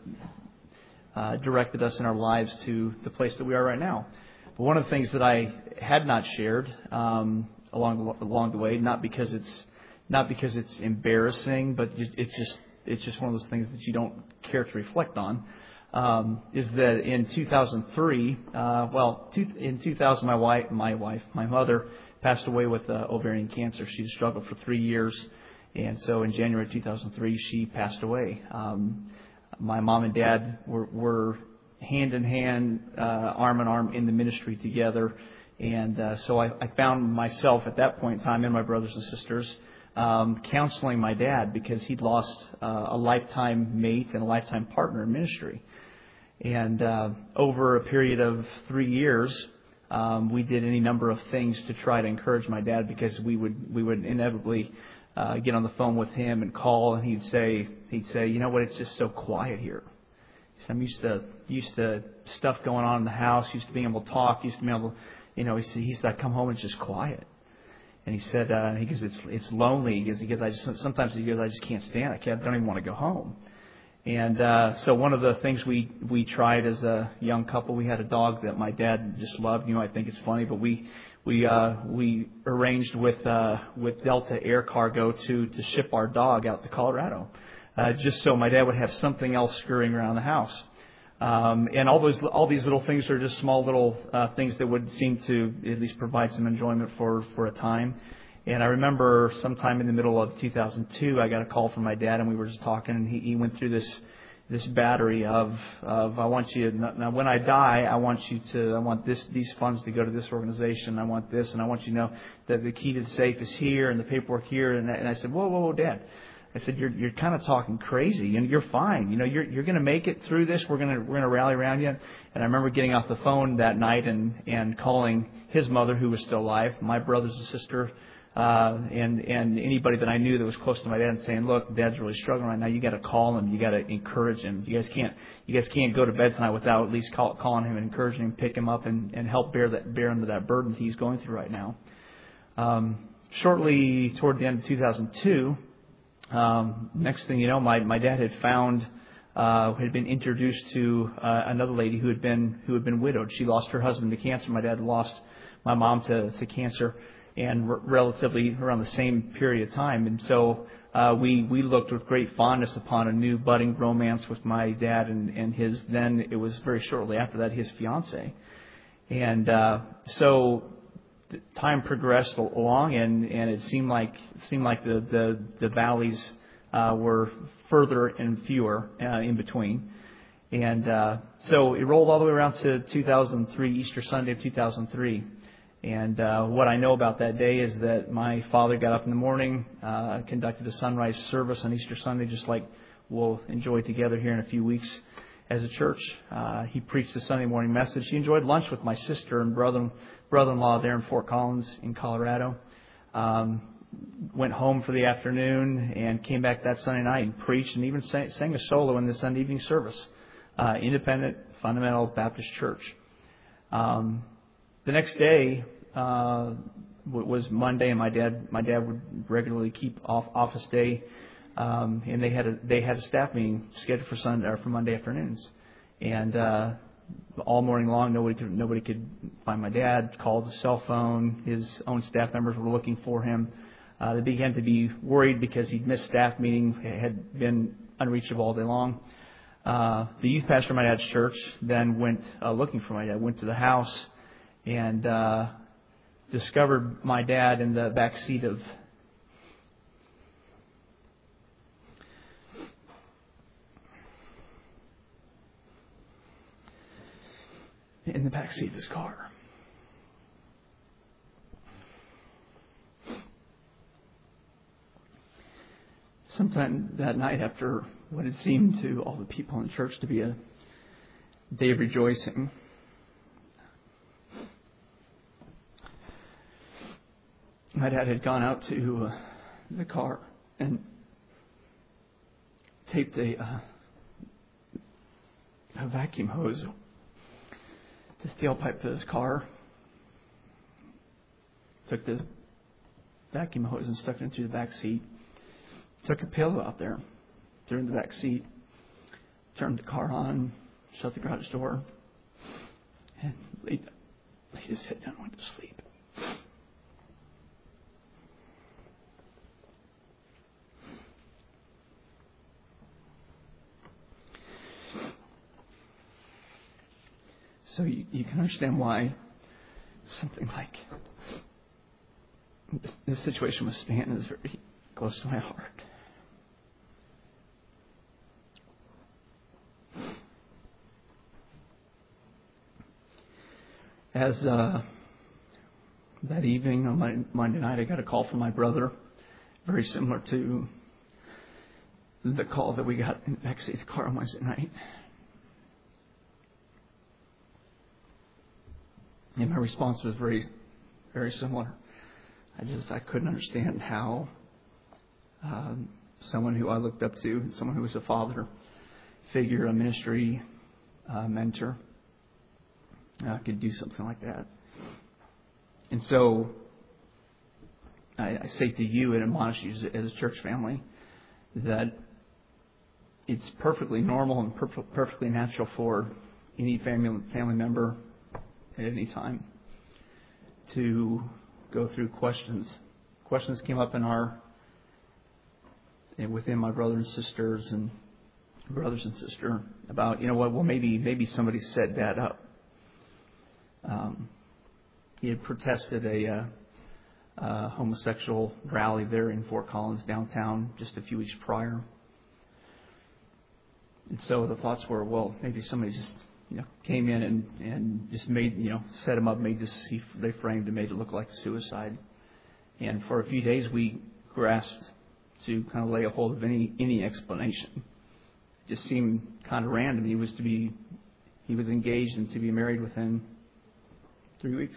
uh, directed us in our lives to the place that we are right now. But one of the things that I had not shared um, along the, along the way, not because it's not because it's embarrassing, but it's just it's just one of those things that you don't care to reflect on. Um, is that in two thousand three, uh, well, two, in two thousand, my wife, my wife, my mother passed away with uh, ovarian cancer. She struggled for three years, and so in January two thousand three, she passed away. Um, my mom and dad were, were hand in hand, uh, arm in arm in the ministry together, and uh, so I, I found myself at that point in time, and my brothers and sisters, um, counseling my dad because he'd lost uh, a lifetime mate and a lifetime partner in ministry. And uh, over a period of three years, um, we did any number of things to try to encourage my dad, because we would we would inevitably uh, get on the phone with him and call, and he'd say he'd say, you know what, it's just so quiet here. He said, I'm used to used to stuff going on in the house, used to being able to talk, used to being able to, you know, he said, he said I come home and it's just quiet. And he said, uh, he goes, it's it's lonely. He goes, he goes, I just sometimes he goes, I just can't stand it. I, can't, I don't even want to go home. And uh, so one of the things we, we tried as a young couple, we had a dog that my dad just loved. You know, I think it's funny, but we we uh, we arranged with uh, with Delta Air Cargo to to ship our dog out to Colorado, uh, just so my dad would have something else scurrying around the house. Um, and all those all these little things are just small little uh, things that would seem to at least provide some enjoyment for for a time. And I remember sometime in the middle of two thousand two, I got a call from my dad, and we were just talking, and he, he went through this this battery of of I want you to, now when I die, I want you to I want this these funds to go to this organization. I want this, and I want you to know that the key to the safe is here and the paperwork here. And I, and I said, whoa, whoa, whoa, Dad. I said, you're you're kind of talking crazy, and you're fine. You know, you're you're going to make it through this. We're gonna we're gonna rally around you. And I remember getting off the phone that night and and calling his mother, who was still alive, my brothers and sister. Uh, and, and anybody that I knew that was close to my dad, and saying, look, Dad's really struggling right now. You got to call him. You got to encourage him. You guys can't, you guys can't go to bed tonight without at least call, calling him and encouraging him, pick him up and, and help bear that, bear under that burden he's going through right now. Um, shortly toward the end of two thousand two, um, next thing you know, my, my dad had found, uh, had been introduced to, uh, another lady who had been, who had been widowed. She lost her husband to cancer. My dad lost my mom to, to cancer. And r- relatively around the same period of time. And so uh, we we looked with great fondness upon a new budding romance with my dad and, and his, then it was very shortly after that, his fiance. And uh, so time progressed along, and, and it seemed like it seemed like the, the, the valleys uh, were further and fewer uh, in between. And uh, so it rolled all the way around to two thousand three, Easter Sunday of two thousand three. And uh, what I know about that day is that my father got up in the morning, uh, conducted a sunrise service on Easter Sunday, just like we'll enjoy together here in a few weeks as a church. Uh, he preached a Sunday morning message. He enjoyed lunch with my sister and brother, brother-in-law there in Fort Collins in Colorado. Um, went home for the afternoon and came back that Sunday night and preached and even sang, sang a solo in the Sunday evening service. Uh, Independent Fundamental Baptist Church. Um, The next day uh, was Monday, and my dad my dad would regularly keep off office day, um, and they had a they had a staff meeting scheduled for Sunday or for Monday afternoons, and uh, all morning long, nobody could nobody could find my dad. Called his cell phone. His own staff members were looking for him. Uh, they began to be worried because he'd missed staff meeting, had been unreachable all day long. Uh, the youth pastor of my dad's church then went uh, looking for my dad. Went to the house and uh, discovered my dad in the back seat of in the back seat of his car. Sometime that night, after what had seemed to all the people in church to be a day of rejoicing, my dad had gone out to uh, the car and taped a, uh, a vacuum hose to the tailpipe of his car. Took the vacuum hose and stuck it into the back seat. Took a pillow out there, threw it in the back seat, turned the car on, shut the garage door, and laid, laid his head down and went to sleep. So you, you can understand why something like this, this situation with Stan is very close to my heart. As uh, that evening on my Monday night, I got a call from my brother, very similar to the call that we got in the backseat of the car on Wednesday night. And my response was very, very similar. I just, I couldn't understand how um, someone who I looked up to, someone who was a father figure, a ministry uh, mentor, uh, could do something like that. And so I, I say to you and admonish you as a church family that it's perfectly normal and per- perfectly natural for any family family member at any time to go through questions. Questions came up in our within my brothers and sisters and brothers and sister about, you know what, well maybe maybe somebody set Dad up. Um, he had protested a, uh, a homosexual rally there in Fort Collins downtown just a few weeks prior. And so the thoughts were, well, maybe somebody just, you know, came in and, and just made, you know, set him up, made this, he, they framed and made it look like suicide. And for a few days we grasped to kind of lay a hold of any, any explanation. It just seemed kind of random. He was to be, he was engaged and to be married within three weeks.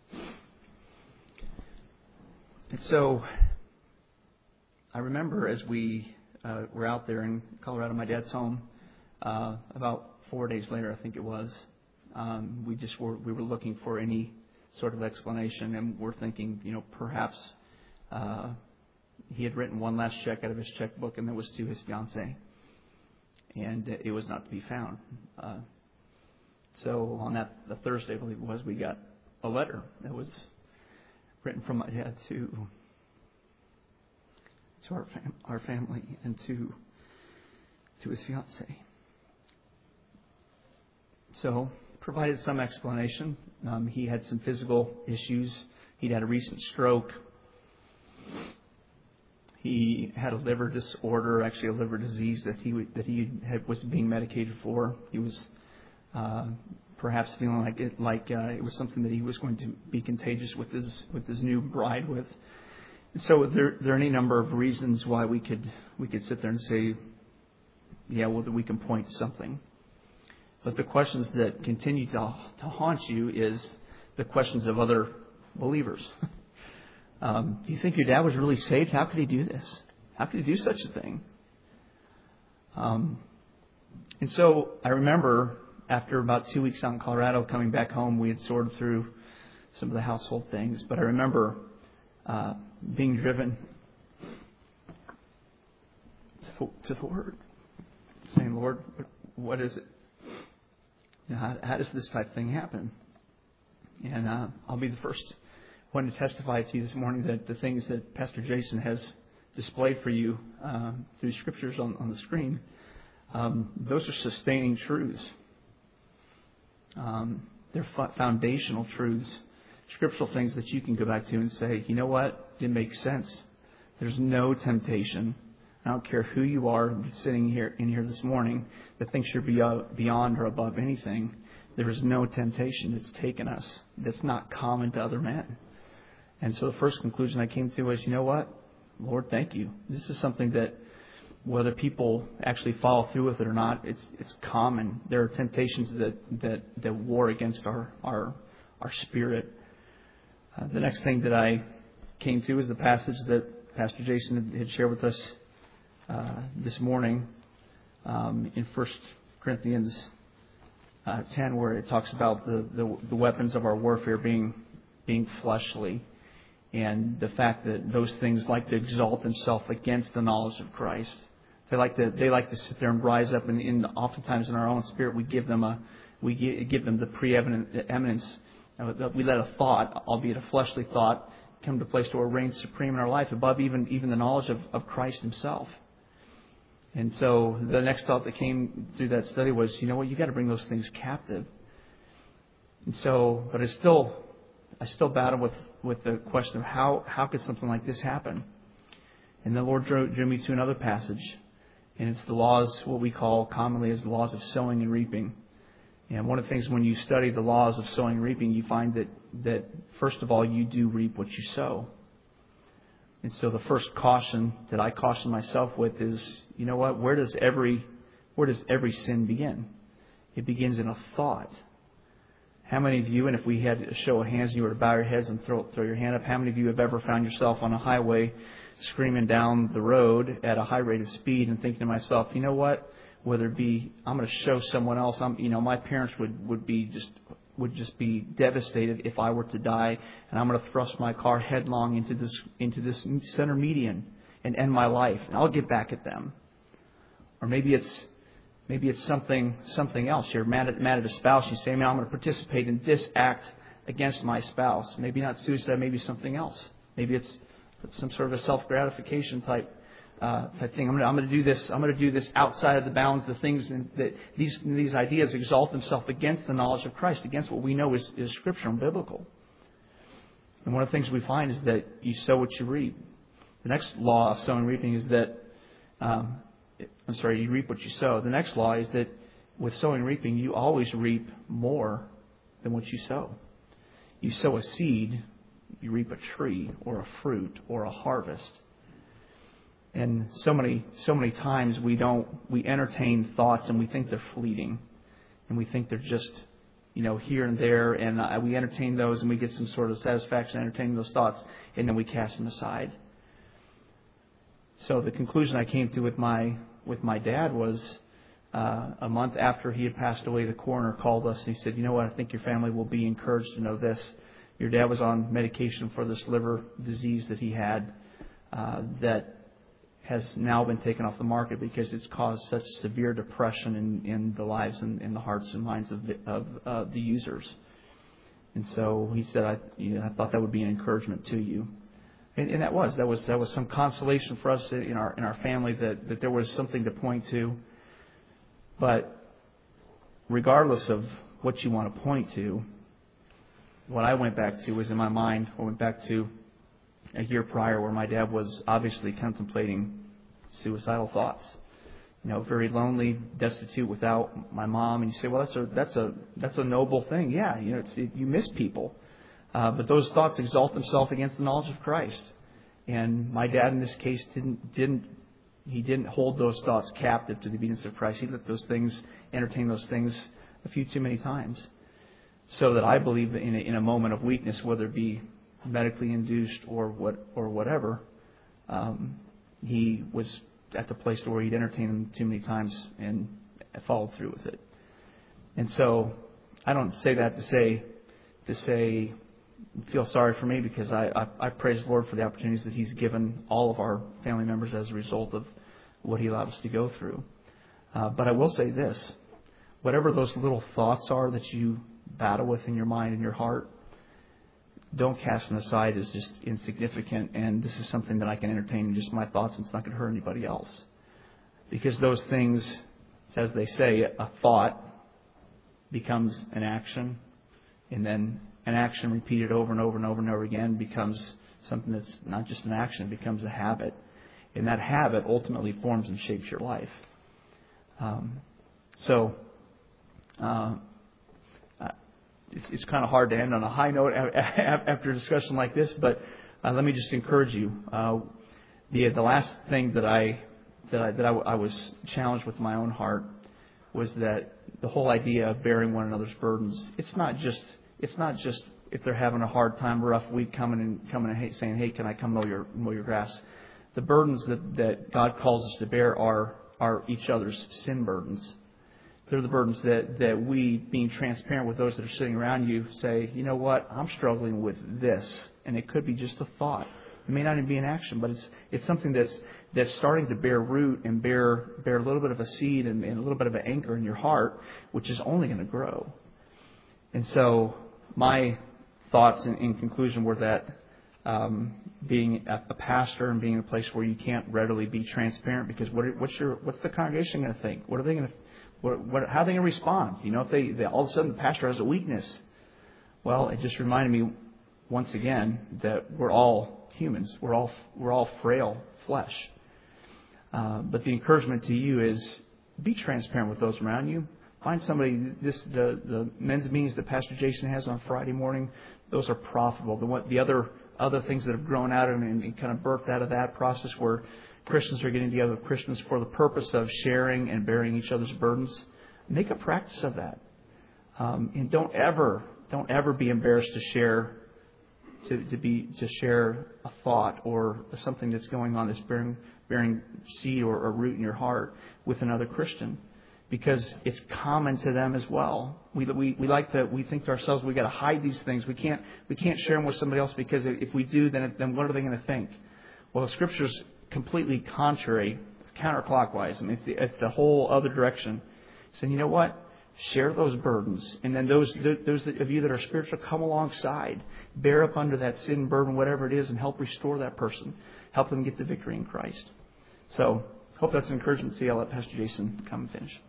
And so I remember as we uh, were out there in Colorado, my dad's home, uh, about four days later, I think it was, um, we just were, we were looking for any sort of explanation, and we're thinking, you know, perhaps uh, he had written one last check out of his checkbook, and that was to his fiancée, and it was not to be found. Uh, so on that the Thursday, I believe it was, we got a letter that was written from my dad to to our fam- our family and to to his fiancée. So provided some explanation. Um, he had some physical issues. He'd had a recent stroke. He had a liver disorder, actually a liver disease that he that he had, was being medicated for. He was uh, perhaps feeling like it like uh, it was something that he was going to be contagious with his with his new bride with. So there there are any number of reasons why we could we could sit there and say, yeah, well, that we can point to something. But the questions that continue to to haunt you is the questions of other believers. Um, do you think your dad was really saved? How could he do this? How could he do such a thing? Um, and so I remember after about two weeks out in Colorado, coming back home, we had sorted through some of the household things. But I remember uh, being driven to, to the Word, saying, Lord, what is it you know, how, how does this type of thing happen? And uh, I'll be the first one to testify to you this morning that the things that Pastor Jason has displayed for you uh, through scriptures on, on the screen, um, those are sustaining truths. Um, they're f- foundational truths, scriptural things that you can go back to and say, you know what, it makes sense. There's no temptation. I don't care who you are sitting here in here this morning that thinks you're beyond or above anything. There is no temptation that's taken us that's not common to other men. And so the first conclusion I came to was, you know what? Lord, thank you. This is something that whether people actually follow through with it or not, it's it's common. There are temptations that that, that war against our our, our spirit. Uh, the next thing that I came to is the passage that Pastor Jason had shared with us uh, this morning um, in First Corinthians uh, ten, where it talks about the, the the weapons of our warfare being being fleshly, and the fact that those things like to exalt themselves against the knowledge of Christ. They like to they like to sit there and rise up, and, and oftentimes in our own spirit we give them a we give, give them the preeminent eminence. We let a thought, albeit a fleshly thought, come to a place to where it reigns supreme in our life above even even the knowledge of, of Christ Himself. And so the next thought that came through that study was, you know what, you got to bring those things captive. And so, but I still I still battle with, with the question of how how could something like this happen? And the Lord drew, drew me to another passage. And it's the laws, what we call commonly as the laws of sowing and reaping. And one of the things when you study the laws of sowing and reaping, you find that, that first of all, you do reap what you sow. And so the first caution that I caution myself with is, you know what, where does every where does every sin begin? It begins in a thought. How many of you, and if we had a show of hands and you were to bow your heads and throw, throw your hand up, how many of you have ever found yourself on a highway screaming down the road at a high rate of speed and thinking to myself, you know what, whether it be, I'm going to show someone else, I'm, you know, my parents would, would be just would just be devastated if I were to die, and I'm going to thrust my car headlong into this into this center median and end my life, and I'll get back at them. Or maybe it's maybe it's something something else. You're mad at mad at a spouse. You say, man, I'm going to participate in this act against my spouse. Maybe not suicide. Maybe something else. Maybe it's some sort of a self-gratification type uh, type thing. I'm going to I'm going to do this. I'm going to do this outside of the bounds. The things in, that these these ideas exalt themselves against the knowledge of Christ, against what we know is, is scriptural and biblical. And one of the things we find is that you sow what you reap. The next law of sowing and reaping is that. Um, I'm sorry, you reap what you sow. The next law is that with sowing and reaping, you always reap more than what you sow. You sow a seed, you reap a tree or a fruit or a harvest. And so many, so many times we don't, we entertain thoughts and we think they're fleeting, and we think they're just, you know, here and there, and uh, we entertain those and we get some sort of satisfaction entertaining those thoughts, and then we cast them aside. So the conclusion I came to with my with my dad was uh, a month after he had passed away, the coroner called us and he said, you know what, I think your family will be encouraged to know this. Your dad was on medication for this liver disease that he had uh, that has now been taken off the market because it's caused such severe depression in, in the lives and in the hearts and minds of the, of uh, the users. And so he said, I, you know, I thought that would be an encouragement to you. And, and that was that was that was some consolation for us in our in our family that, that there was something to point to. But regardless of what you want to point to, what I went back to was in my mind. I went back to a year prior where my dad was obviously contemplating suicidal thoughts. You know, very lonely, destitute, without my mom. And you say, well, that's a that's a that's a noble thing. Yeah, you know, it's, it, you miss people. Uh, but those thoughts exalt themselves against the knowledge of Christ. And my dad, in this case, didn't didn't he didn't hold those thoughts captive to the obedience of Christ. He let those things entertain those things a few too many times. So that I believe that in a, in a moment of weakness, whether it be medically induced or what or whatever, um, he was at the place where he'd entertained them too many times and followed through with it. And so I don't say that to say to say. feel sorry for me, because I, I, I praise the Lord for the opportunities that He's given all of our family members as a result of what He allowed us to go through. Uh, but I will say this. whatever those little thoughts are that you battle with in your mind and your heart, don't cast them aside as just insignificant, and this is something that I can entertain in just my thoughts, and it's not going to hurt anybody else. Because those things, as they say, a thought becomes an action, and then an action repeated over and over and over and over again becomes something that's not just an action, it becomes a habit. And that habit ultimately forms and shapes your life. Um, so, uh, it's, it's kind of hard to end on a high note after a discussion like this, but uh, let me just encourage you. Uh, the the last thing that I that I, that I, I was challenged with my own heart was that the whole idea of bearing one another's burdens. It's not just it's not just if they're having a hard time, a rough week, coming and coming and saying, "Hey, can I come mow your mow your grass?" The burdens that, that God calls us to bear are are each other's sin burdens. They're the burdens that, that we, being transparent with those that are sitting around you, say, you know what, I'm struggling with this. And it could be just a thought. It may not even be an action, but it's it's something that's that's starting to bear root and bear bear a little bit of a seed and, and a little bit of an anchor in your heart, which is only going to grow. And so my thoughts in, in conclusion were that um, being a, a pastor and being in a place where you can't readily be transparent, because what what's your what's the congregation going to think? What are they going to What, what, how are they going to respond? You know, if they, they all of a sudden the pastor has a weakness. Well, it just reminded me once again that we're all humans. We're all we're all frail flesh. Uh, but the encouragement to you is be transparent with those around you. Find somebody. This the the men's meetings that Pastor Jason has on Friday morning. Those are profitable. The what the other other things that have grown out of and, and kind of birthed out of that process where Christians are getting together with Christians for the purpose of sharing and bearing each other's burdens. Make a practice of that, um, and don't ever, don't ever be embarrassed to share, to, to be to share a thought or something that's going on that's bearing bearing seed or, or root in your heart with another Christian, because it's common to them as well. We we we like to we think to ourselves we got to hide these things. We can't we can't share them with somebody else because if we do, then then what are they going to think? Well, the Scripture's completely contrary, counterclockwise. I mean, it's the, it's the whole other direction. Saying, you know what? Share those burdens. And then those those of you that are spiritual, come alongside. Bear up under that sin burden, whatever it is, and help restore that person. Help them get the victory in Christ. So, hope that's an encouragement to you. I'll let Pastor Jason come and finish.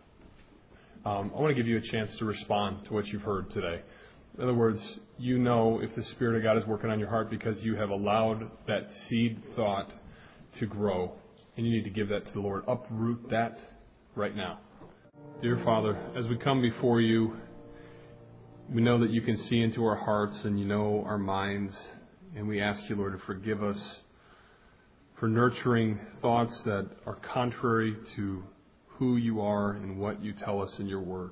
Um, I want to give you a chance to respond to what you've heard today. In other words, you know if the Spirit of God is working on your heart because you have allowed that seed thought to grow, and you need to give that to the Lord. Uproot that right now. Dear Father, as we come before you, we know that you can see into our hearts and you know our minds, and we ask you, Lord, to forgive us for nurturing thoughts that are contrary to who you are and what you tell us in your word.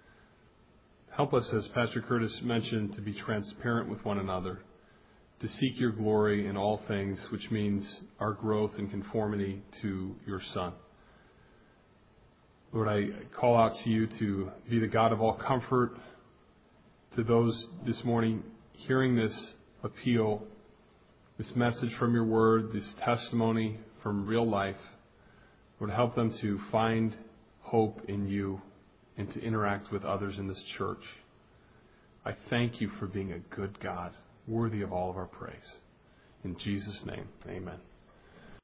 Help us, as Pastor Curtis mentioned, to be transparent with one another, to seek your glory in all things, which means our growth and conformity to your Son. Lord, I call out to you to be the God of all comfort to those this morning hearing this appeal, this message from your word, this testimony from real life. Lord, help them to find hope in you and to interact with others in this church. I thank you for being a good God, worthy of all of our praise. In Jesus' name, amen.